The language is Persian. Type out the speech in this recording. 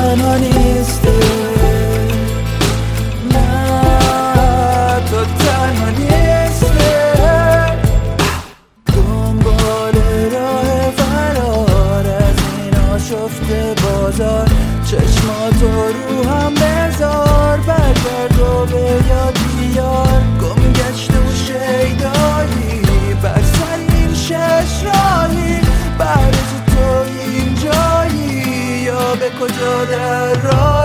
تنها نیستی، نه تو تنها نیستی. دنبال راه فرار از این آشفته بازار، چشماتو رو هم بذار، برگرد و به یاد بیار. گم گشته و شیدایی بر سر این شش راهی، برای تو اینجایی یا به کجا در راه